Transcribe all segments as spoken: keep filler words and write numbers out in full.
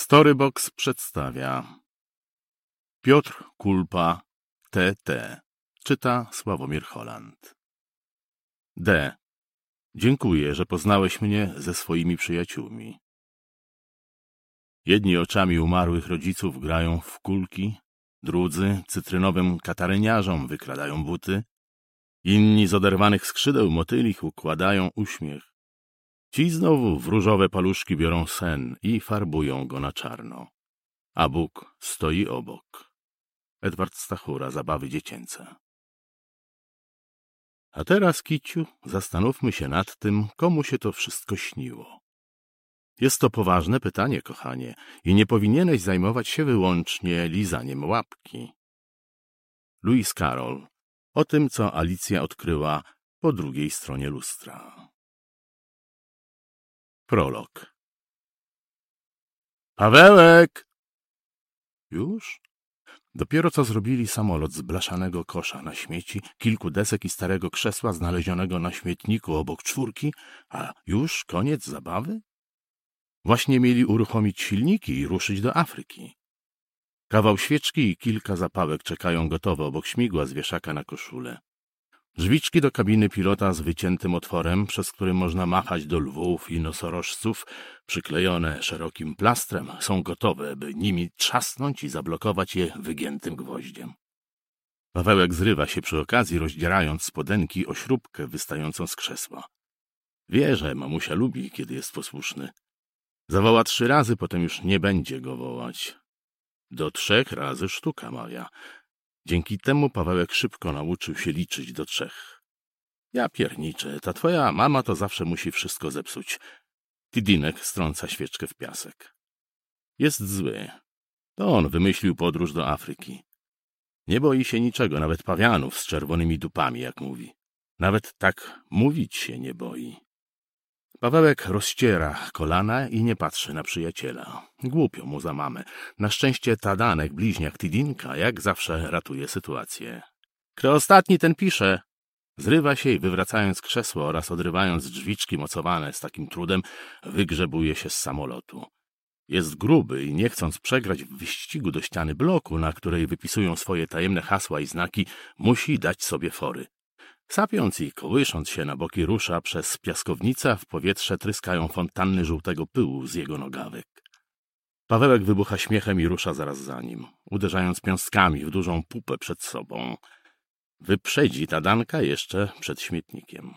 Storybox przedstawia Piotr Kulpa T T. Czyta Sławomir Holland. D. Dziękuję, że poznałeś mnie ze swoimi przyjaciółmi. Jedni oczami umarłych rodziców grają w kulki, drudzy cytrynowym kataryniarzom wykradają buty, inni z oderwanych skrzydeł motylich układają uśmiech. Ci znowu w różowe paluszki biorą sen i farbują go na czarno. A Bóg stoi obok. Edward Stachura, Zabawy dziecięce. A teraz, Kiciu, zastanówmy się nad tym, komu się to wszystko śniło. Jest to poważne pytanie, kochanie, i nie powinieneś zajmować się wyłącznie lizaniem łapki. Lewis Carroll. O tym, co Alicja odkryła po drugiej stronie lustra. Prolog. Pawełek! Już? Dopiero co zrobili samolot z blaszanego kosza na śmieci, kilku desek i starego krzesła znalezionego na śmietniku obok czwórki, a już koniec zabawy? Właśnie mieli uruchomić silniki i ruszyć do Afryki. Kawał świeczki i kilka zapałek czekają gotowe obok śmigła z wieszaka na koszulę. Drzwiczki do kabiny pilota z wyciętym otworem, przez który można machać do lwów i nosorożców, przyklejone szerokim plastrem, są gotowe, by nimi trzasnąć i zablokować je wygiętym gwoździem. Pawełek zrywa się przy okazji, rozdzierając spodenki o śrubkę wystającą z krzesła. Wie, że mamusia lubi, kiedy jest posłuszny. Zawoła trzy razy, potem już nie będzie go wołać. Do trzech razy sztuka mawia. Dzięki temu Pawełek szybko nauczył się liczyć do trzech. Ja pierniczę, ta twoja mama to zawsze musi wszystko zepsuć. Tidinek strąca świeczkę w piasek. Jest zły. To on wymyślił podróż do Afryki. Nie boi się niczego, nawet pawianów z czerwonymi dupami, jak mówi. Nawet tak mówić się nie boi. Pawełek rozciera kolana i nie patrzy na przyjaciela. Głupio mu za mamę. Na szczęście Tadanek, bliźniak Tidinka, jak zawsze ratuje sytuację. Kto ostatni, ten pisze. Zrywa się i wywracając krzesło oraz odrywając drzwiczki mocowane z takim trudem, wygrzebuje się z samolotu. Jest gruby i nie chcąc przegrać w wyścigu do ściany bloku, na której wypisują swoje tajemne hasła i znaki, musi dać sobie fory. Sapiąc i kołysząc się na boki rusza przez piaskownicę, a w powietrze tryskają fontanny żółtego pyłu z jego nogawek. Pawełek wybucha śmiechem i rusza zaraz za nim, uderzając piąstkami w dużą pupę przed sobą. Wyprzedzi Tadanka jeszcze przed śmietnikiem.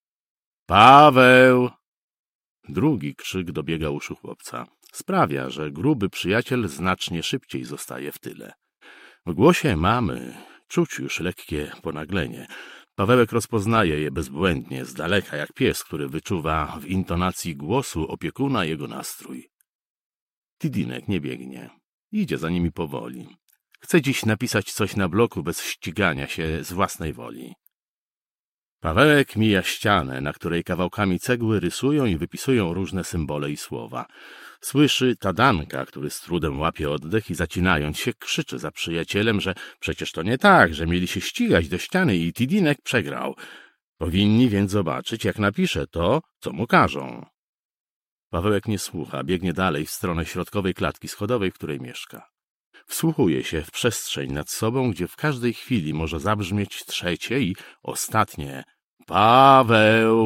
Paweł! Drugi krzyk dobiega uszu chłopca. Sprawia, że gruby przyjaciel znacznie szybciej zostaje w tyle. W głosie mamy czuć już lekkie ponaglenie. Pawełek rozpoznaje je bezbłędnie, z daleka, jak pies, który wyczuwa w intonacji głosu opiekuna jego nastrój. Tidinek nie biegnie. Idzie za nimi powoli. Chce dziś napisać coś na bloku bez ścigania się z własnej woli. Pawełek mija ścianę, na której kawałkami cegły rysują i wypisują różne symbole i słowa. Słyszy Tadanka, który z trudem łapie oddech i zacinając się krzyczy za przyjacielem, że przecież to nie tak, że mieli się ścigać do ściany i Tidinek przegrał. Powinni więc zobaczyć, jak napisze to, co mu każą. Pawełek nie słucha, biegnie dalej w stronę środkowej klatki schodowej, w której mieszka. Wsłuchuje się w przestrzeń nad sobą, gdzie w każdej chwili może zabrzmieć trzecie i ostatnie Paweł!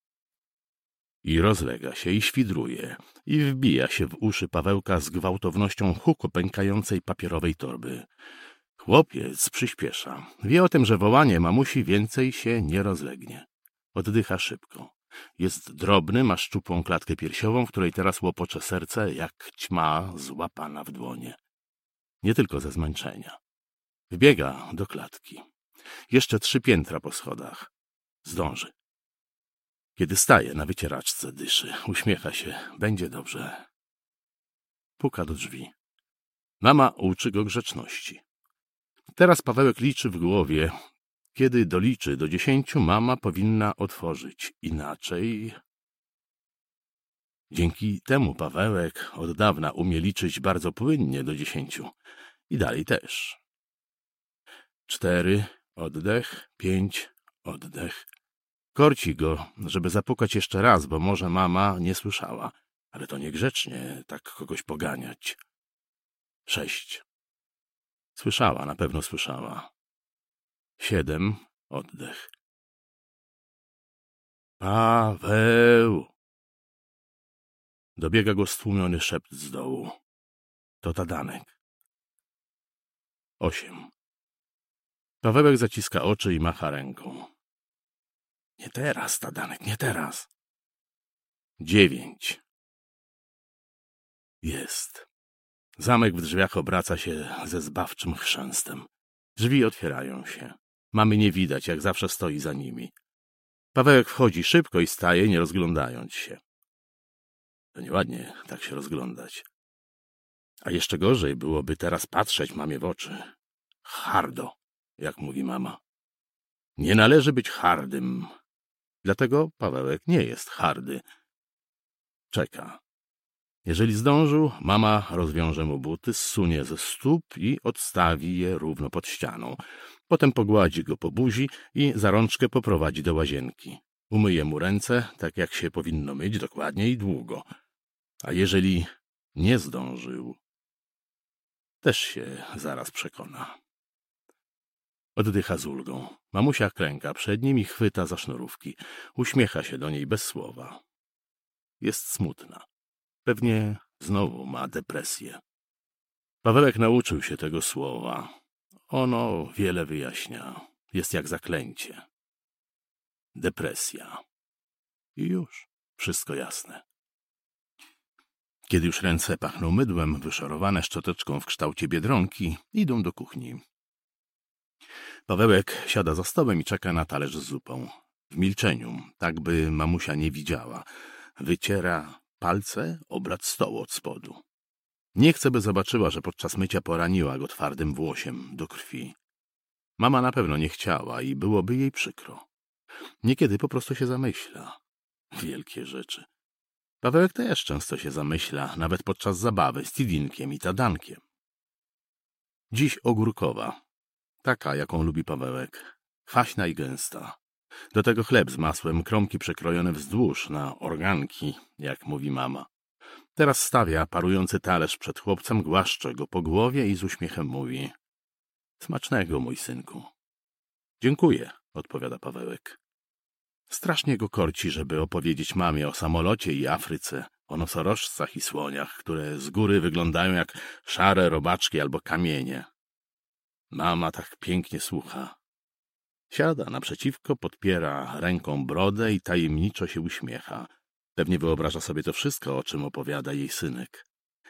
I rozlega się i świdruje i wbija się w uszy Pawełka z gwałtownością huku pękającej papierowej torby. Chłopiec przyspiesza. Wie o tym, że wołanie mamusi więcej się nie rozlegnie. Oddycha szybko. Jest drobny, ma szczupłą klatkę piersiową, w której teraz łopocze serce jak ćma złapana w dłonie. Nie tylko ze zmęczenia. Wbiega do klatki. Jeszcze trzy piętra po schodach. Zdąży. Kiedy staje na wycieraczce, dyszy. Uśmiecha się. Będzie dobrze. Puka do drzwi. Mama uczy go grzeczności. Teraz Pawełek liczy w głowie. Kiedy doliczy do dziesięciu, mama powinna otworzyć. Inaczej... Dzięki temu Pawełek od dawna umie liczyć bardzo płynnie do dziesięciu. I dalej też. Cztery, oddech, pięć, oddech. Korci go, żeby zapukać jeszcze raz, bo może mama nie słyszała. Ale to niegrzecznie tak kogoś poganiać. Sześć. Słyszała, na pewno słyszała. Siedem. Oddech. Paweł! Dobiega go stłumiony szept z dołu. To Tadanek. Osiem. Pawełek zaciska oczy i macha ręką. Nie teraz, Tadanek, nie teraz. Dziewięć. Jest. Zamek w drzwiach obraca się ze zbawczym chrzęstem. Drzwi otwierają się. Mamy nie widać, jak zawsze stoi za nimi. Pawełek wchodzi szybko i staje, nie rozglądając się. To nieładnie tak się rozglądać. A jeszcze gorzej byłoby teraz patrzeć mamie w oczy. Hardo, jak mówi mama. Nie należy być hardym. Dlatego Pawełek nie jest hardy. Czeka. Jeżeli zdążył, mama rozwiąże mu buty, zsunie ze stóp i odstawi je równo pod ścianą. Potem pogładzi go po buzi i za rączkę poprowadzi do łazienki. Umyje mu ręce, tak jak się powinno myć, dokładnie i długo. A jeżeli nie zdążył, też się zaraz przekona. Oddycha z ulgą. Mamusia klęka przed nim i chwyta za sznurówki. Uśmiecha się do niej bez słowa. Jest smutna. Pewnie znowu ma depresję. Pawełek nauczył się tego słowa. Ono wiele wyjaśnia. Jest jak zaklęcie. Depresja. I już wszystko jasne. Kiedy już ręce pachną mydłem, wyszorowane szczoteczką w kształcie biedronki, idą do kuchni. Pawełek siada za stołem i czeka na talerz z zupą. W milczeniu, tak by mamusia nie widziała. Wyciera palce o blat stołu od spodu. Nie chce, by zobaczyła, że podczas mycia poraniła go twardym włosiem do krwi. Mama na pewno nie chciała i byłoby jej przykro. Niekiedy po prostu się zamyśla. Wielkie rzeczy. Pawełek też często się zamyśla, nawet podczas zabawy z Tidinkiem i Tadankiem. Dziś ogórkowa. Taka, jaką lubi Pawełek. Kwaśna i gęsta. Do tego chleb z masłem, kromki przekrojone wzdłuż na organki, jak mówi mama. Teraz stawia parujący talerz przed chłopcem, głaszcze go po głowie i z uśmiechem mówi: smacznego, mój synku. Dziękuję, odpowiada Pawełek. Strasznie go korci, żeby opowiedzieć mamie o samolocie i Afryce, o nosorożcach i słoniach, które z góry wyglądają jak szare robaczki albo kamienie. Mama tak pięknie słucha. Siada naprzeciwko, podpiera ręką brodę i tajemniczo się uśmiecha. Pewnie wyobraża sobie to wszystko, o czym opowiada jej synek.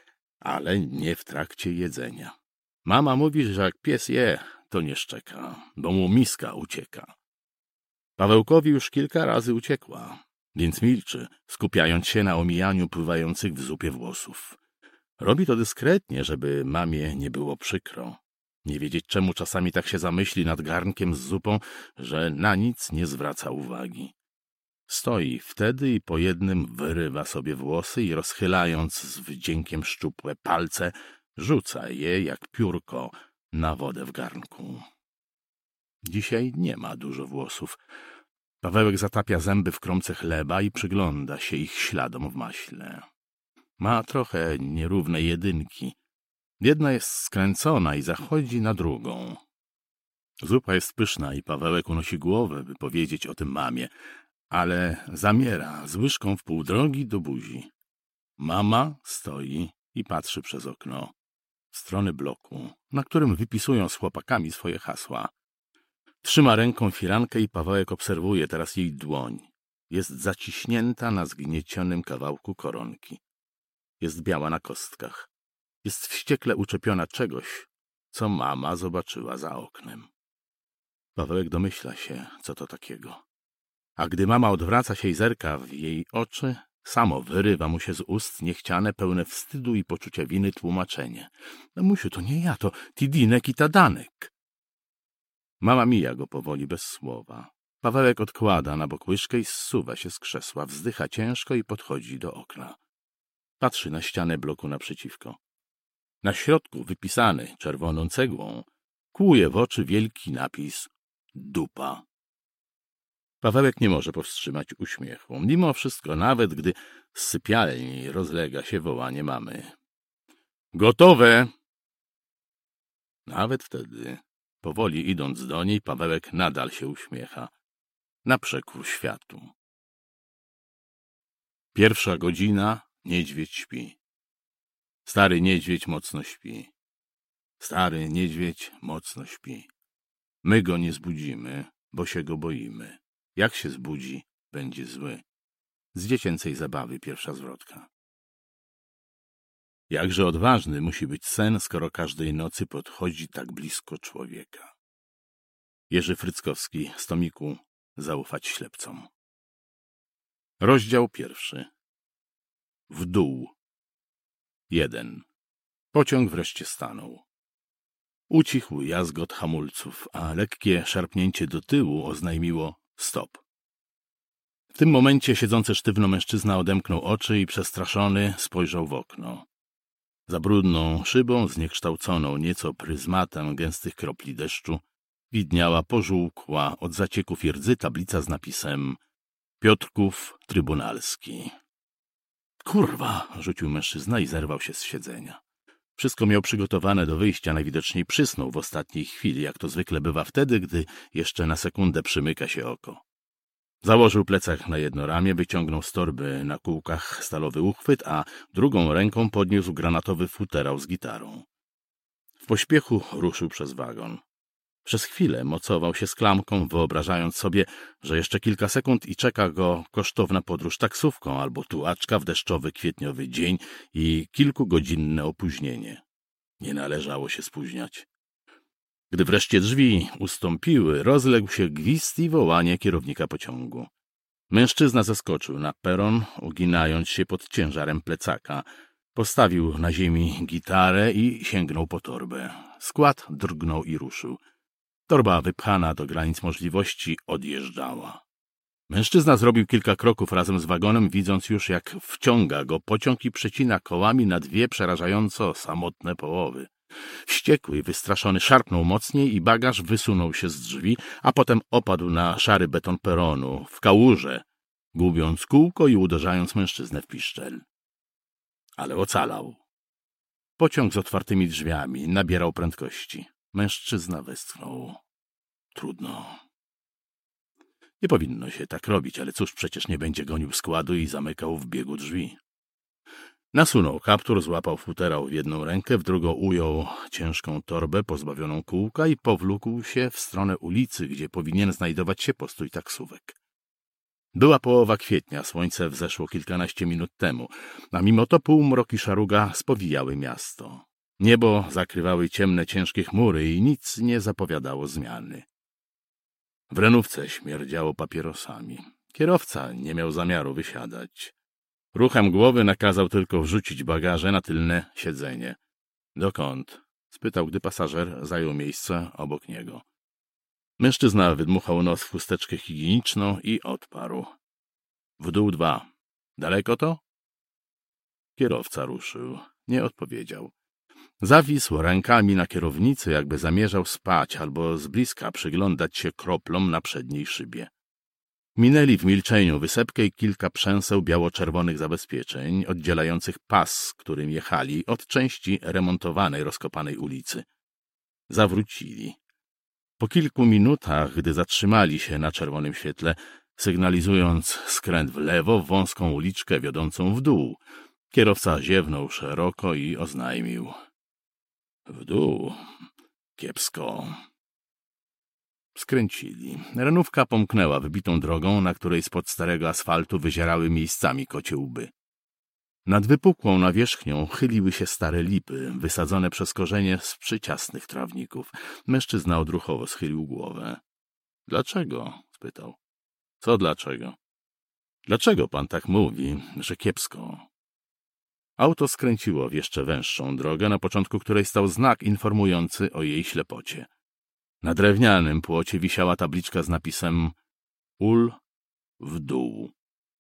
Ale nie w trakcie jedzenia. Mama mówi, że jak pies je, to nie szczeka, bo mu miska ucieka. Pawełkowi już kilka razy uciekła, więc milczy, skupiając się na omijaniu pływających w zupie włosów. Robi to dyskretnie, żeby mamie nie było przykro. Nie wiedzieć, czemu czasami tak się zamyśli nad garnkiem z zupą, że na nic nie zwraca uwagi. Stoi wtedy i po jednym wyrywa sobie włosy i rozchylając z wdziękiem szczupłe palce, rzuca je jak piórko na wodę w garnku. Dzisiaj nie ma dużo włosów. Pawełek zatapia zęby w kromce chleba i przygląda się ich śladom w maśle. Ma trochę nierówne jedynki. Jedna jest skręcona i zachodzi na drugą. Zupa jest pyszna i Pawełek unosi głowę, by powiedzieć o tym mamie, ale zamiera z łyżką w pół drogi do buzi. Mama stoi i patrzy przez okno w stronę bloku, na którym wypisują z chłopakami swoje hasła. Trzyma ręką firankę i Pawełek obserwuje teraz jej dłoń. Jest zaciśnięta na zgniecionym kawałku koronki. Jest biała na kostkach. Jest wściekle uczepiona czegoś, co mama zobaczyła za oknem. Pawełek domyśla się, co to takiego. A gdy mama odwraca się i zerka w jej oczy, samo wyrywa mu się z ust niechciane, pełne wstydu i poczucia winy tłumaczenie. Mamusiu, to nie ja, to Tidinek i Tadanek. Mama mija go powoli, bez słowa. Pawełek odkłada na bok łyżkę i zsuwa się z krzesła, wzdycha ciężko i podchodzi do okna. Patrzy na ścianę bloku naprzeciwko. Na środku, wypisany czerwoną cegłą, kłuje w oczy wielki napis: dupa. Pawełek nie może powstrzymać uśmiechu. Mimo wszystko, nawet gdy z sypialni rozlega się wołanie mamy. Gotowe! Nawet wtedy, powoli idąc do niej, Pawełek nadal się uśmiecha. Na przekór światu. Pierwsza godzina, niedźwiedź śpi. Stary niedźwiedź mocno śpi. Stary niedźwiedź mocno śpi. My go nie zbudzimy, bo się go boimy. Jak się zbudzi, będzie zły. Z dziecięcej zabawy pierwsza zwrotka. Jakże odważny musi być sen, skoro każdej nocy podchodzi tak blisko człowieka. Jerzy Fryckowski z tomiku Zaufać ślepcom. Rozdział pierwszy. W dół. Jeden. Pociąg wreszcie stanął. Ucichł jazgot hamulców, a lekkie szarpnięcie do tyłu oznajmiło stop. W tym momencie siedzący sztywno mężczyzna odemknął oczy i przestraszony spojrzał w okno. Za brudną szybą, zniekształconą nieco pryzmatem gęstych kropli deszczu, widniała pożółkła od zacieków i rdzy tablica z napisem Piotrków Trybunalski. Kurwa! Rzucił mężczyzna i zerwał się z siedzenia. Wszystko miał przygotowane do wyjścia, najwidoczniej przysnął w ostatniej chwili, jak to zwykle bywa wtedy, gdy jeszcze na sekundę przymyka się oko. Założył plecak na jedno ramię, wyciągnął z torby na kółkach stalowy uchwyt, a drugą ręką podniósł granatowy futerał z gitarą. W pośpiechu ruszył przez wagon. Przez chwilę mocował się z klamką, wyobrażając sobie, że jeszcze kilka sekund i czeka go kosztowna podróż taksówką albo tułaczka w deszczowy kwietniowy dzień i kilkugodzinne opóźnienie. Nie należało się spóźniać. Gdy wreszcie drzwi ustąpiły, rozległ się gwizd i wołanie kierownika pociągu. Mężczyzna zeskoczył na peron, uginając się pod ciężarem plecaka. Postawił na ziemi gitarę i sięgnął po torbę. Skład drgnął i ruszył. Torba, wypchana do granic możliwości, odjeżdżała. Mężczyzna zrobił kilka kroków razem z wagonem, widząc już, jak wciąga go pociąg i przecina kołami na dwie przerażająco samotne połowy. Wściekły i wystraszony szarpnął mocniej i bagaż wysunął się z drzwi, a potem opadł na szary beton peronu, w kałuże, gubiąc kółko i uderzając mężczyznę w piszczel. Ale ocalał. Pociąg z otwartymi drzwiami nabierał prędkości. Mężczyzna westchnął. Trudno. Nie powinno się tak robić, ale cóż, przecież nie będzie gonił składu i zamykał w biegu drzwi. Nasunął kaptur, złapał futerał w jedną rękę, w drugą ujął ciężką torbę pozbawioną kółka i powlókł się w stronę ulicy, gdzie powinien znajdować się postój taksówek. Była połowa kwietnia, słońce wzeszło kilkanaście minut temu, a mimo to półmrok i szaruga spowijały miasto. Niebo zakrywały ciemne, ciężkie chmury i nic nie zapowiadało zmiany. W renówce śmierdziało papierosami. Kierowca nie miał zamiaru wysiadać. Ruchem głowy nakazał tylko wrzucić bagaże na tylne siedzenie. Dokąd? Spytał, gdy pasażer zajął miejsce obok niego. Mężczyzna wydmuchał nos w chusteczkę higieniczną i odparł. W dół dwa. Daleko to? Kierowca ruszył. Nie odpowiedział. Zawisł rękami na kierownicy, jakby zamierzał spać albo z bliska przyglądać się kroplom na przedniej szybie. Minęli w milczeniu wysepkę i kilka przęseł biało-czerwonych zabezpieczeń, oddzielających pas, którym jechali, od części remontowanej, rozkopanej ulicy. Zawrócili. Po kilku minutach, gdy zatrzymali się na czerwonym świetle, sygnalizując skręt w lewo w wąską uliczkę wiodącą w dół, kierowca ziewnął szeroko i oznajmił. W dół. Kiepsko. Skręcili. Renówka pomknęła wybitą drogą, na której spod starego asfaltu wyzierały miejscami kocie łby. Nad wypukłą nawierzchnią chyliły się stare lipy, wysadzone przez korzenie z przyciasnych trawników. Mężczyzna odruchowo schylił głowę. — Dlaczego? — spytał. — Co dlaczego? — Dlaczego pan tak mówi, że kiepsko? Auto skręciło w jeszcze węższą drogę, na początku której stał znak informujący o jej ślepocie. Na drewnianym płocie wisiała tabliczka z napisem Ul w dół.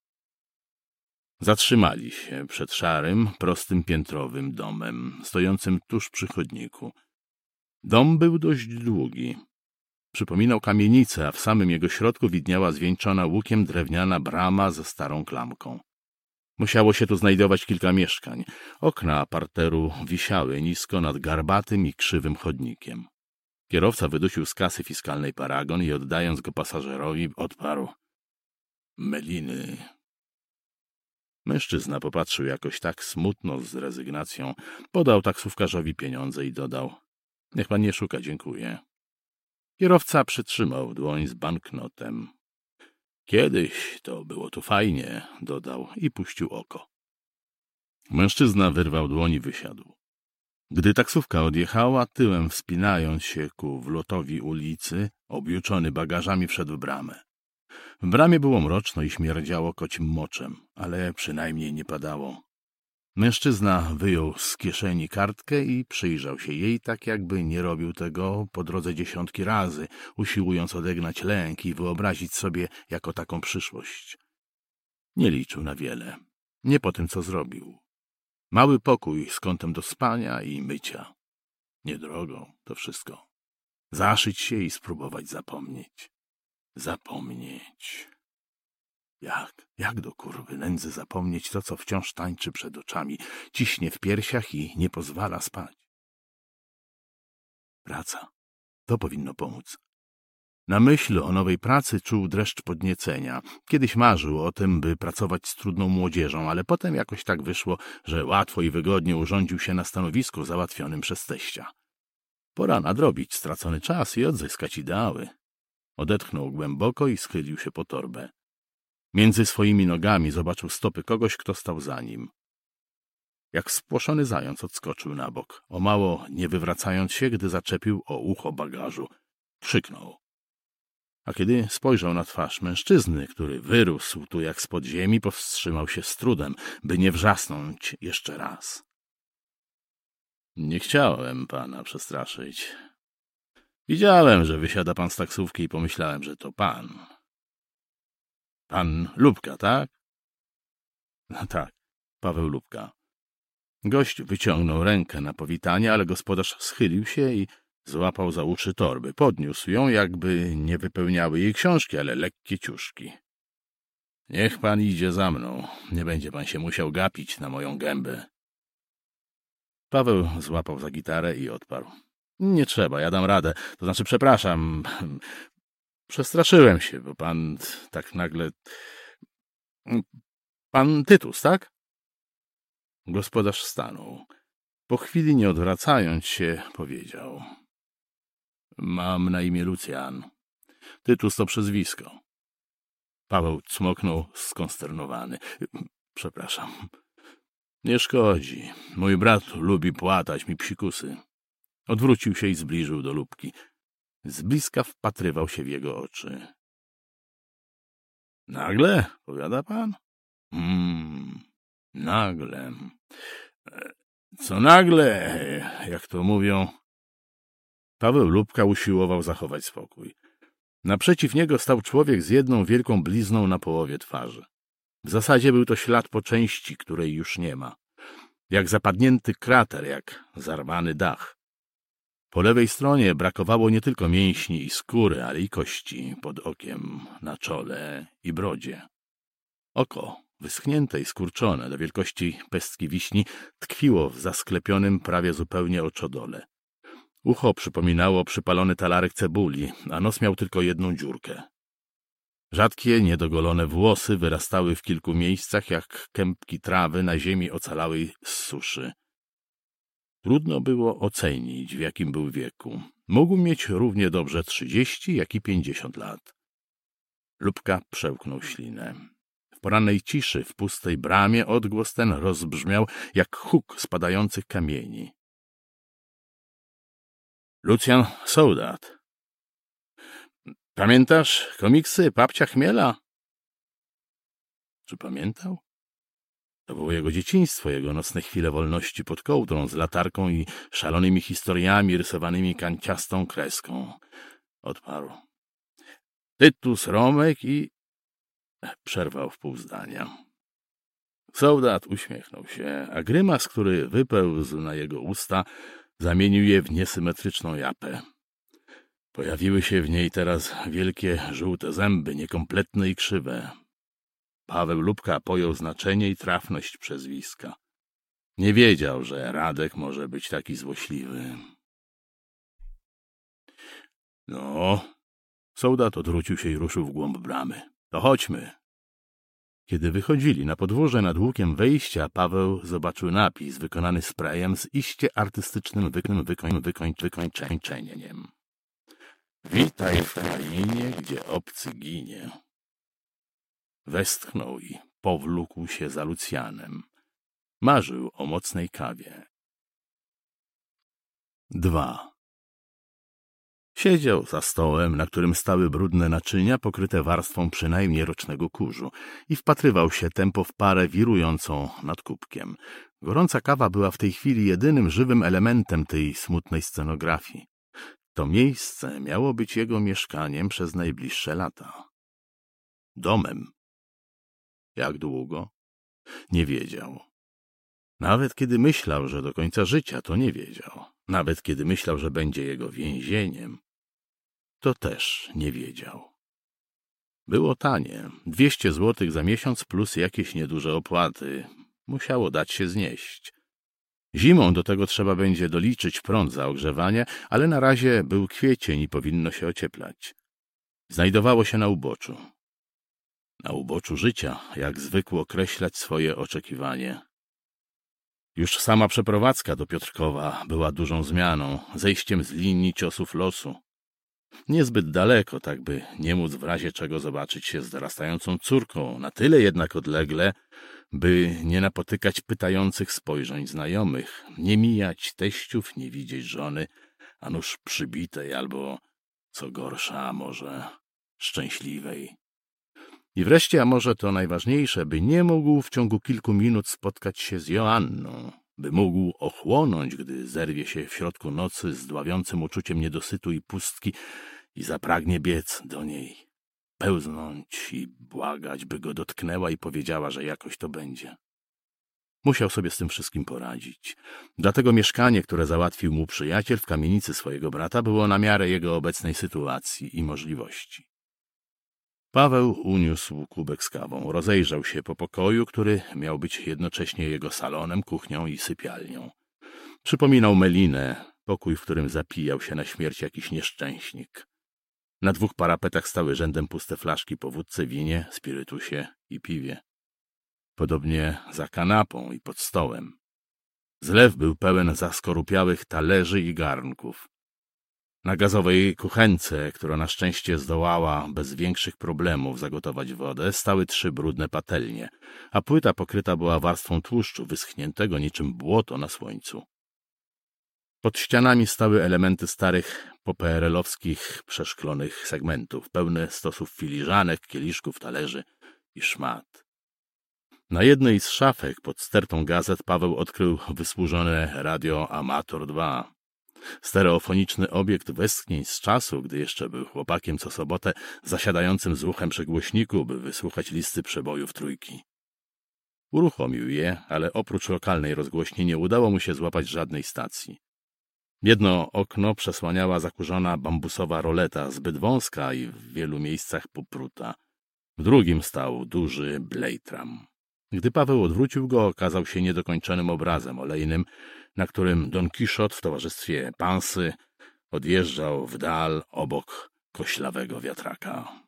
Zatrzymali się przed szarym, prostym piętrowym domem, stojącym tuż przy chodniku. Dom był dość długi. przypominał kamienicę, a w samym jego środku widniała zwieńczona łukiem drewniana brama ze starą klamką. Musiało się tu znajdować kilka mieszkań. Okna parteru wisiały nisko nad garbatym i krzywym chodnikiem. Kierowca wydusił z kasy fiskalnej paragon i oddając go pasażerowi odparł: Meliny. Mężczyzna popatrzył jakoś tak smutno, z rezygnacją, podał taksówkarzowi pieniądze i dodał: Niech pan nie szuka, dziękuję. Kierowca przytrzymał dłoń z banknotem. Kiedyś to było tu fajnie, dodał i puścił oko. Mężczyzna wyrwał dłoń i wysiadł. Gdy taksówka odjechała, tyłem wspinając się ku wlotowi ulicy, objuczony bagażami wszedł w bramę. W bramie było mroczno i śmierdziało kocim moczem, ale przynajmniej nie padało. Mężczyzna wyjął z kieszeni kartkę i przyjrzał się jej tak, jakby nie robił tego po drodze dziesiątki razy, usiłując odegnać lęk i wyobrazić sobie jako taką przyszłość. Nie liczył na wiele. Nie po tym, co zrobił. Mały pokój z kątem do spania i mycia. Niedrogo to wszystko. Zaszyć się i spróbować zapomnieć. Zapomnieć. Jak, jak do kurwy nędzy zapomnieć to, co wciąż tańczy przed oczami, ciśnie w piersiach i nie pozwala spać? Praca. To powinno pomóc. Na myśl o nowej pracy czuł dreszcz podniecenia. Kiedyś marzył o tym, by pracować z trudną młodzieżą, ale potem jakoś tak wyszło, że łatwo i wygodnie urządził się na stanowisku załatwionym przez teścia. Pora nadrobić stracony czas i odzyskać ideały. Odetchnął głęboko i schylił się po torbę. Między swoimi nogami zobaczył stopy kogoś, kto stał za nim. Jak spłoszony zając odskoczył na bok, o mało nie wywracając się, gdy zaczepił o ucho bagażu. Krzyknął. A kiedy spojrzał na twarz mężczyzny, który wyrósł tu jak spod ziemi, powstrzymał się z trudem, by nie wrzasnąć jeszcze raz. Nie chciałem pana przestraszyć. Widziałem, że wysiada pan z taksówki i pomyślałem, że to pan. Pan Lubka, tak? No tak, Paweł Lubka. Gość wyciągnął rękę na powitanie, ale gospodarz schylił się i złapał za uszy torby. Podniósł ją, jakby nie wypełniały jej książki, ale lekkie ciuszki. Niech pan idzie za mną. Nie będzie pan się musiał gapić na moją gębę. Paweł złapał za gitarę i odparł. Nie trzeba, ja dam radę. To znaczy, przepraszam. Przestraszyłem się, bo pan tak nagle... Pan Tytus, tak? Gospodarz stanął. Po chwili, nie odwracając się, powiedział. Mam na imię Lucjan. Tytus to przezwisko. Paweł cmoknął skonsternowany. Przepraszam. Nie szkodzi. Mój brat lubi płatać mi psikusy. Odwrócił się i zbliżył do Lubki. Z bliska wpatrywał się w jego oczy. Nagle, powiada pan? Hmm, nagle. Co nagle, jak to mówią. Paweł Lubka usiłował zachować spokój. Naprzeciw niego stał człowiek z jedną wielką blizną na połowie twarzy. W zasadzie był to ślad po części, której już nie ma. Jak zapadnięty krater, jak zarwany dach. Po lewej stronie brakowało nie tylko mięśni i skóry, ale i kości pod okiem, na czole i brodzie. Oko, wyschnięte i skurczone do wielkości pestki wiśni, tkwiło w zasklepionym prawie zupełnie oczodole. Ucho przypominało przypalony talarek cebuli, a nos miał tylko jedną dziurkę. Rzadkie, niedogolone włosy wyrastały w kilku miejscach jak kępki trawy na ziemi ocalałej z suszy. Trudno było ocenić, w jakim był wieku. Mógł mieć równie dobrze trzydzieści, jak i pięćdziesiąt lat. Lubka przełknął ślinę. W porannej ciszy w pustej bramie odgłos ten rozbrzmiał jak huk spadających kamieni. Lucjan Sołdat. Pamiętasz komiksy Babcia Chmiela? Czy pamiętał? To było jego dzieciństwo, jego nocne chwile wolności pod kołdrą z latarką i szalonymi historiami rysowanymi kanciastą kreską. Odparł. Tytus Romek i... Przerwał w pół zdania. Sołdat uśmiechnął się, a grymas, który wypełzł na jego usta, zamienił je w niesymetryczną japę. Pojawiły się w niej teraz wielkie, żółte zęby, niekompletne i krzywe. Paweł Lubka pojął znaczenie i trafność przezwiska. Nie wiedział, że Radek może być taki złośliwy. No, sołdat odwrócił się i ruszył w głąb bramy. To chodźmy. Kiedy wychodzili na podwórze nad łukiem wejścia, Paweł zobaczył napis wykonany sprayem z iście artystycznym wykoń, wykoń, wykoń, wykończeniem. Witaj w krainie, gdzie obcy ginie. Westchnął i powlókł się za Lucjanem. Marzył o mocnej kawie. Dwa. Siedział za stołem, na którym stały brudne naczynia pokryte warstwą przynajmniej rocznego kurzu i wpatrywał się tempo w parę wirującą nad kubkiem. Gorąca kawa była w tej chwili jedynym żywym elementem tej smutnej scenografii. To miejsce miało być jego mieszkaniem przez najbliższe lata. Domem. Jak długo? Nie wiedział. Nawet kiedy myślał, że do końca życia, to nie wiedział. Nawet kiedy myślał, że będzie jego więzieniem, to też nie wiedział. Było tanie. Dwieście złotych za miesiąc plus jakieś nieduże opłaty. Musiało dać się znieść. Zimą do tego trzeba będzie doliczyć prąd za ogrzewanie, ale na razie był kwiecień i powinno się ocieplać. Znajdowało się na uboczu. Na uboczu życia, jak zwykł określać swoje oczekiwanie. Już sama przeprowadzka do Piotrkowa była dużą zmianą, zejściem z linii ciosów losu. Niezbyt daleko, tak by nie móc w razie czego zobaczyć się z dorastającą córką, na tyle jednak odlegle, by nie napotykać pytających spojrzeń znajomych, nie mijać teściów, nie widzieć żony, a nuż przybitej albo, co gorsza, może szczęśliwej. I wreszcie, a może to najważniejsze, by nie mógł w ciągu kilku minut spotkać się z Joanną, by mógł ochłonąć, gdy zerwie się w środku nocy z dławiącym uczuciem niedosytu i pustki i zapragnie biec do niej, pełznąć i błagać, by go dotknęła i powiedziała, że jakoś to będzie. Musiał sobie z tym wszystkim poradzić. Dlatego mieszkanie, które załatwił mu przyjaciel w kamienicy swojego brata, było na miarę jego obecnej sytuacji i możliwości. Paweł uniósł kubek z kawą, rozejrzał się po pokoju, który miał być jednocześnie jego salonem, kuchnią i sypialnią. Przypominał Melinę, pokój, w którym zapijał się na śmierć jakiś nieszczęśnik. Na dwóch parapetach stały rzędem puste flaszki po wódce, winie, spirytusie i piwie. Podobnie za kanapą i pod stołem. Zlew był pełen zaskorupiałych talerzy i garnków. Na gazowej kuchence, która na szczęście zdołała bez większych problemów zagotować wodę, stały trzy brudne patelnie, a płyta pokryta była warstwą tłuszczu wyschniętego niczym błoto na słońcu. Pod ścianami stały elementy starych popeerelowskich przeszklonych segmentów, pełne stosów filiżanek, kieliszków, talerzy i szmat. Na jednej z szafek pod stertą gazet Paweł odkrył wysłużone radio Amator dwa. Stereofoniczny obiekt westchnień z czasu, gdy jeszcze był chłopakiem co sobotę zasiadającym z uchem przy głośniku, by wysłuchać listy przebojów trójki. Uruchomił je, ale oprócz lokalnej rozgłośni nie udało mu się złapać żadnej stacji. Jedno okno przesłaniała zakurzona bambusowa roleta, zbyt wąska i w wielu miejscach popruta. W drugim stał duży blejtram. Gdy Paweł odwrócił go, okazał się niedokończonym obrazem olejnym, na którym Don Kiszot w towarzystwie Pansy odjeżdżał w dal obok koślawego wiatraka.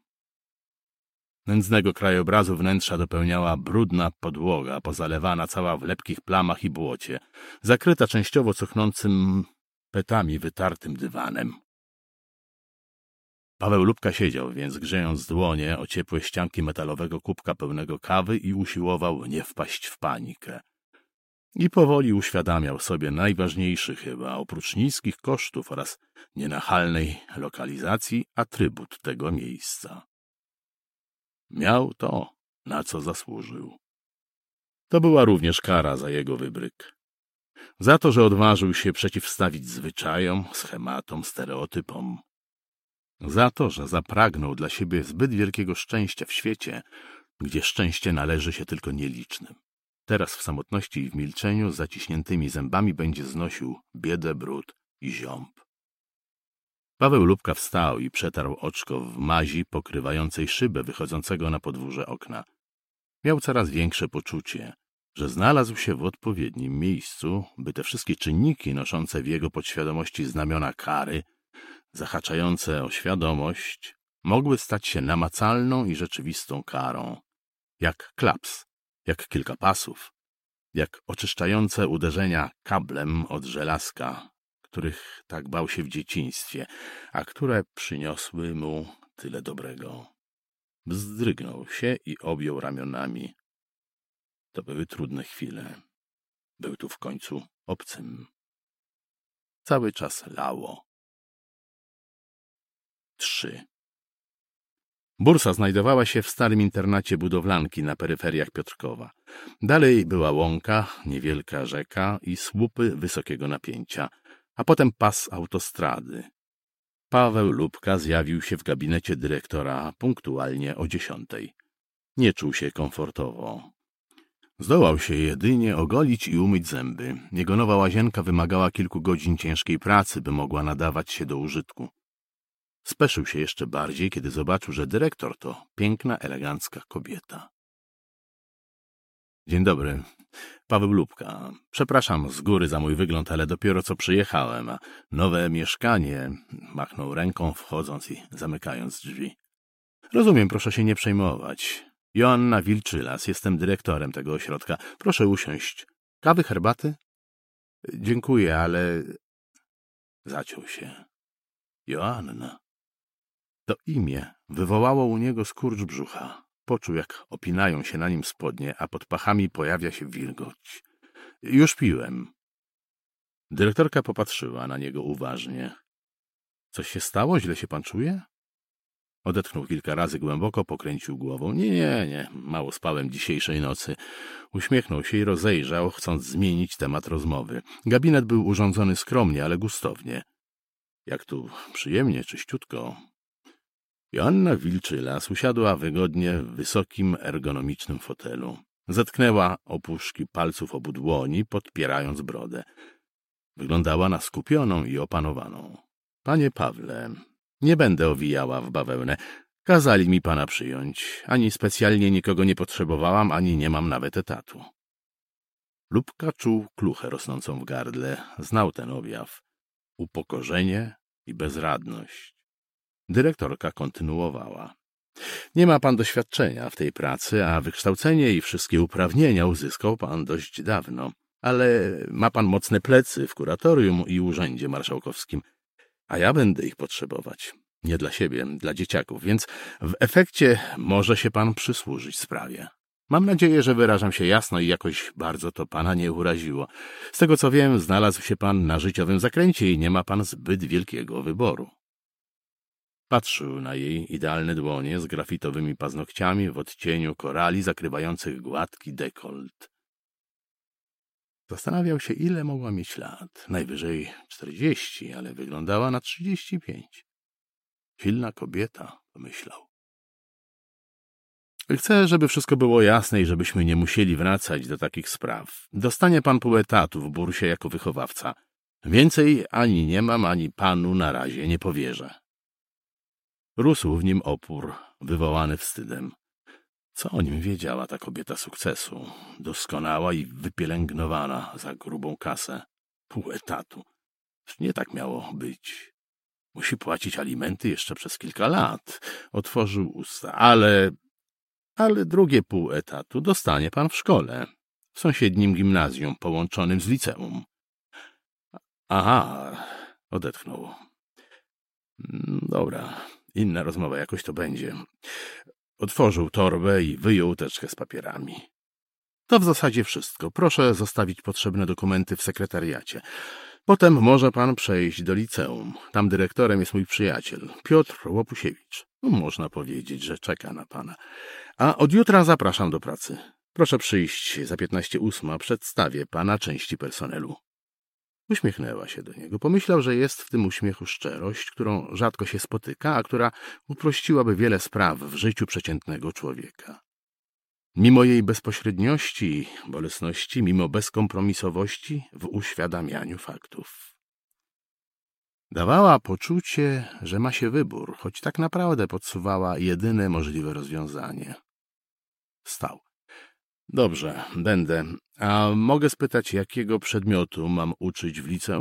Nędznego krajobrazu wnętrza dopełniała brudna podłoga, pozalewana cała w lepkich plamach i błocie, zakryta częściowo cuchnącym petami wytartym dywanem. Paweł Lubka siedział więc, grzejąc dłonie o ciepłe ścianki metalowego kubka pełnego kawy i usiłował nie wpaść w panikę. I powoli uświadamiał sobie najważniejszy chyba, oprócz niskich kosztów oraz nienachalnej lokalizacji, atrybut tego miejsca. Miał to, na co zasłużył. To była również kara za jego wybryk. Za to, że odważył się przeciwstawić zwyczajom, schematom, stereotypom. Za to, że zapragnął dla siebie zbyt wielkiego szczęścia w świecie, gdzie szczęście należy się tylko nielicznym. Teraz w samotności i w milczeniu z zaciśniętymi zębami będzie znosił biedę, brud i ziąb. Paweł Lubka wstał i przetarł oczko w mazi pokrywającej szybę wychodzącego na podwórze okna. Miał coraz większe poczucie, że znalazł się w odpowiednim miejscu, by te wszystkie czynniki noszące w jego podświadomości znamiona kary, zahaczające o świadomość, mogły stać się namacalną i rzeczywistą karą, jak klaps, jak kilka pasów, jak oczyszczające uderzenia kablem od żelazka, których tak bał się w dzieciństwie, a które przyniosły mu tyle dobrego. Wzdrygnął się i objął ramionami. To były trudne chwile. Był tu w końcu obcym. Cały czas lało. Trzy. Bursa znajdowała się w starym internacie budowlanki na peryferiach Piotrkowa. Dalej była łąka, niewielka rzeka i słupy wysokiego napięcia, a potem pas autostrady. Paweł Lubka zjawił się w gabinecie dyrektora punktualnie o dziesiątej. Nie czuł się komfortowo. Zdołał się jedynie ogolić i umyć zęby. Jego nowa łazienka wymagała kilku godzin ciężkiej pracy, by mogła nadawać się do użytku. Speszył się jeszcze bardziej, kiedy zobaczył, że dyrektor to piękna, elegancka kobieta. Dzień dobry. Paweł Lubka. Przepraszam z góry za mój wygląd, ale dopiero co przyjechałem, a nowe mieszkanie... Machnął ręką, wchodząc i zamykając drzwi. Rozumiem, proszę się nie przejmować. Joanna Wilczylas, jestem dyrektorem tego ośrodka. Proszę usiąść. Kawy, herbaty? Dziękuję, ale... Zaciął się. Joanna. To imię wywołało u niego skurcz brzucha. Poczuł, jak opinają się na nim spodnie, a pod pachami pojawia się wilgoć. Już piłem. Dyrektorka popatrzyła na niego uważnie. Coś się stało? Źle się pan czuje? Odetchnął kilka razy głęboko, pokręcił głową. Nie, nie, nie, mało spałem dzisiejszej nocy. Uśmiechnął się i rozejrzał, chcąc zmienić temat rozmowy. Gabinet był urządzony skromnie, ale gustownie. Jak tu przyjemnie, czyściutko. Joanna Wilczylas usiadła wygodnie w wysokim, ergonomicznym fotelu. Zetknęła opuszki palców obu dłoni, podpierając brodę. Wyglądała na skupioną i opanowaną. Panie Pawle, nie będę owijała w bawełnę. Kazali mi pana przyjąć. Ani specjalnie nikogo nie potrzebowałam, ani nie mam nawet etatu. Lubka czuł kluchę rosnącą w gardle. Znał ten objaw. Upokorzenie i bezradność. Dyrektorka kontynuowała. Nie ma pan doświadczenia w tej pracy, a wykształcenie i wszystkie uprawnienia uzyskał pan dość dawno. Ale ma pan mocne plecy w kuratorium i urzędzie marszałkowskim, a ja będę ich potrzebować. Nie dla siebie, dla dzieciaków, więc w efekcie może się pan przysłużyć sprawie. Mam nadzieję, że wyrażam się jasno i jakoś bardzo to pana nie uraziło. Z tego co wiem, znalazł się pan na życiowym zakręcie i nie ma pan zbyt wielkiego wyboru. Patrzył na jej idealne dłonie z grafitowymi paznokciami w odcieniu korali zakrywających gładki dekolt. Zastanawiał się, ile mogła mieć lat. Najwyżej czterdzieści, ale wyglądała na trzydzieści pięć. Silna kobieta, pomyślał. Chcę, żeby wszystko było jasne i żebyśmy nie musieli wracać do takich spraw. Dostanie pan pół etatu w bursie jako wychowawca. Więcej ani nie mam, ani panu na razie nie powierzę. Rósł w nim opór, wywołany wstydem. Co o nim wiedziała ta kobieta sukcesu? Doskonała i wypielęgnowana za grubą kasę. Pół etatu. Nie tak miało być. Musi płacić alimenty jeszcze przez kilka lat. Otworzył usta. Ale... Ale drugie pół etatu dostanie pan w szkole. W sąsiednim gimnazjum połączonym z liceum. Aha, odetchnął. Dobra, inna rozmowa jakoś to będzie. Otworzył torbę i wyjął teczkę z papierami. To w zasadzie wszystko. Proszę zostawić potrzebne dokumenty w sekretariacie. Potem może pan przejść do liceum. Tam dyrektorem jest mój przyjaciel, Piotr Łopusiewicz. Można powiedzieć, że czeka na pana. A od jutra zapraszam do pracy. Proszę przyjść za piętnaście ósma. Przedstawię pana części personelu. Uśmiechnęła się do niego. Pomyślał, że jest w tym uśmiechu szczerość, którą rzadko się spotyka, a która uprościłaby wiele spraw w życiu przeciętnego człowieka. Mimo jej bezpośredniości i bolesności, mimo bezkompromisowości w uświadamianiu faktów. Dawała poczucie, że ma się wybór, choć tak naprawdę podsuwała jedyne możliwe rozwiązanie. Wstał. Dobrze, będę. A mogę spytać, jakiego przedmiotu mam uczyć w liceum?